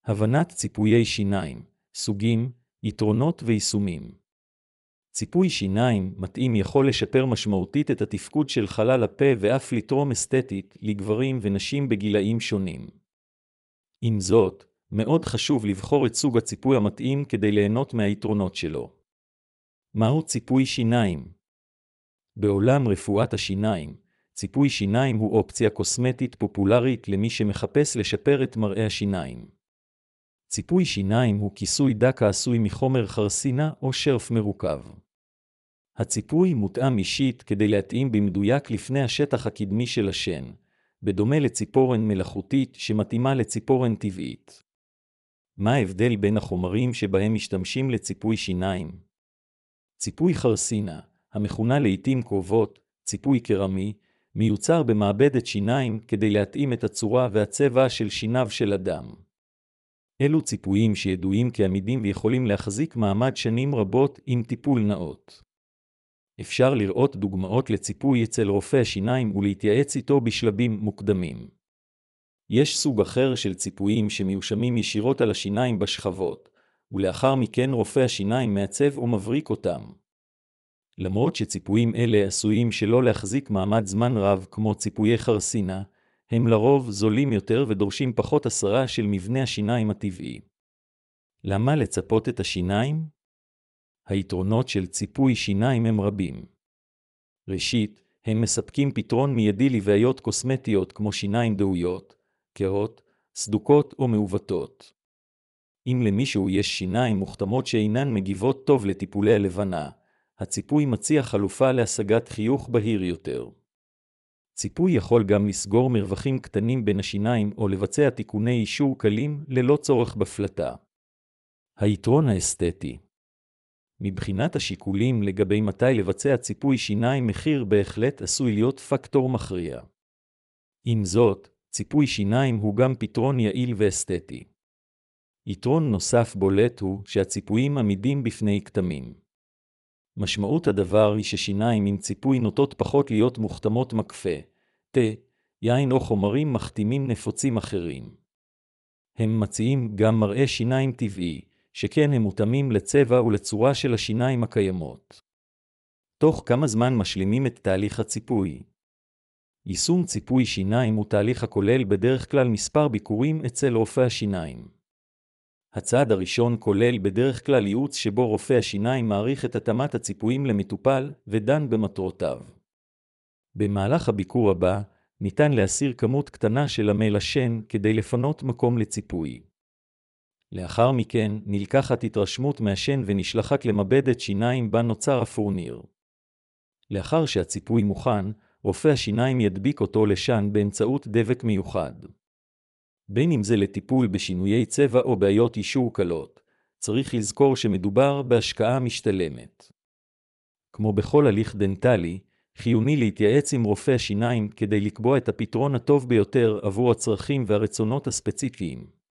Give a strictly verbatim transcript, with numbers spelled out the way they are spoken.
הבנת ציפויי שיניים, סוגים, יתרונות ויישומים. ציפוי שיניים מתאים יכול לשפר משמעותית את התפקוד של חלל הפה ואף לתרום אסתטית לגברים ונשים בגילאים שונים. עם זאת, מאוד חשוב לבחור את סוג הציפוי המתאים כדי ליהנות מהיתרונות שלו. מהו ציפוי שיניים? בעולם רפואת השיניים, ציפוי שיניים הוא אופציה קוסמטית פופולרית למי שמחפש לשפר את מראה השיניים. ציפוי שיניים הוא כיסוי דק העשוי מחומר חרסינה או שרף מרוכב. הציפוי מותאם אישית כדי להתאים במדויק לפני השטח הקדמי של השן, בדומה לציפורן מלאכותית שמתאימה לציפורן טבעית. מה ההבדל בין החומרים שבהם משתמשים לציפוי שיניים? ציפוי חרסינה, המכונה לעתים קרובות ציפוי קרמי, מיוצר במעבדת שיניים כדי להתאים את הצורה והצבע של שיניו של אדם. אלו ציפויים שידועים כעמידים ויכולים להחזיק מעמד שנים רבות עם טיפול נאות. אפשר לראות דוגמאות לציפוי אצל רופא השיניים ולהתייעץ איתו בשלבים מוקדמים. יש סוג אחר של ציפויים שמיושמים ישירות על השיניים בשכבות, ולאחר מכן רופא השיניים מעצב או מבריק אותם. למרות שציפויים אלה עשויים שלא להחזיק מעמד זמן רב כמו ציפויי חרסינה, הם לרוב זולים יותר ודורשים פחות הסרה של מבנה השיניים הטבעי. למה לצפות את השיניים? היתרונות של ציפוי שיניים הם רבים. ראשית, הם מספקים פתרון מיידי לבעיות קוסמטיות כמו שיניים דהויות, קהות, סדוקות או מעוותות. אם למישהו יש שיניים מוכתמות שאינן מגיבות טוב לטיפולי הלבנה, הציפוי מציע חלופה להשגת חיוך בהיר יותר. ציפוי יכול גם לסגור מרווחים קטנים בין השיניים או לבצע תיקוני אישור קלים ללא צורך בפלטה. היתרון האסתטי. מבחינת השיקולים לגבי מתי לבצע ציפוי שיניים, מחיר בהחלט עשוי להיות פקטור מכריע. עם זאת, ציפוי שיניים הוא גם פתרון יעיל ואסתטי. יתרון נוסף בולט הוא שהציפויים עמידים בפני כתמים. משמעות הדבר היא ששיניים עם ציפוי נוטות פחות להיות מוכתמות מקפה, תה, יין או חומרים מחתימים נפוצים אחרים. הם מציעים גם מראה שיניים טבעי, שכן הם מותאמים לצבע ולצורה של השיניים הקיימות. תוך כמה זמן משלימים את תהליך הציפוי? יישום ציפוי שיניים הוא תהליך הכולל בדרך כלל מספר ביקורים אצל רופא השיניים. הצעד הראשון כולל בדרך כלל ייעוץ שבו רופא השיניים מעריך את התאמת הציפויים למטופל ודן במטרותיו. במהלך הביקור הבא, ניתן להסיר כמות קטנה של המי לשן כדי לפנות מקום לציפוי. לאחר מכן נלקחת התרשמות מהשן ונשלחת למעבדת שיניים בה נוצר הפורניר. לאחר שהציפוי מוכן, רופא השיניים ידביק אותו לשן באמצעות דבק מיוחד. בין אם זה לטיפול בשינויי צבע או בעיות אישור קלות, צריך לזכור שמדובר בהשקעה משתלמת. כמו בכל הליך דנטלי, חיוני להתייעץ עם רופא השיניים כדי לקבוע את הפתרון הטוב ביותר עבור הצרכים והרצונות הספציפיים.